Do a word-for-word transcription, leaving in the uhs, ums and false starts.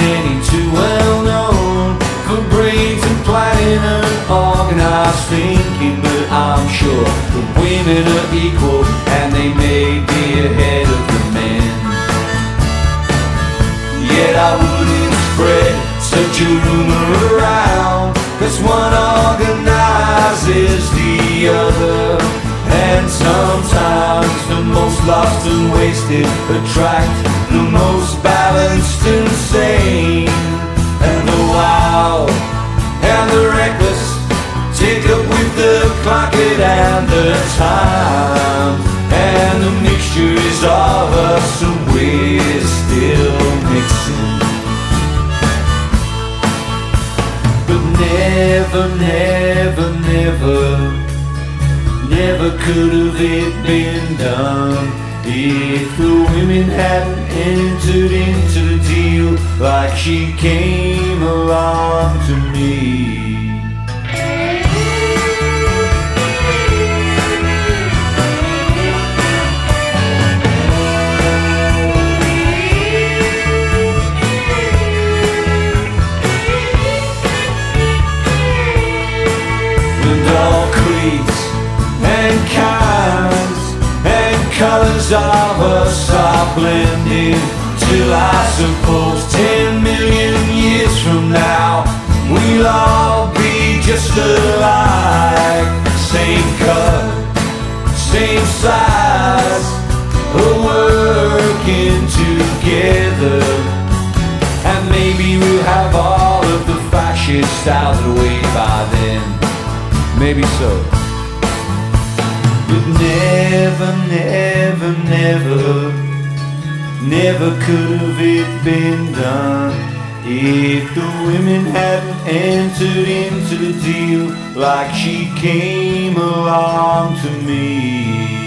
any too well known for brains and planning and organized thinking. But I'm sure the women are equal and they may be ahead of the men. Yet I wouldn't spread such a rumor around, 'cause one organizes the other. And sometimes the most lost and wasted attract the most balanced and sane. And the wild and the reckless take up with the clocket and the time. And the mixture is of us and we're still mixing. But never, never, never, never could have it been done if the women hadn't entered into the deal like she came along to me. And all creeds and kinds and colors of us are blending, till I suppose ten million years from now we'll all be just alike. Same cut, same size, working together. And maybe we'll have all of the fascists out of the way by then. Maybe so. But never, never, never, never could have it been done if the women hadn't entered into the deal like she came along to me.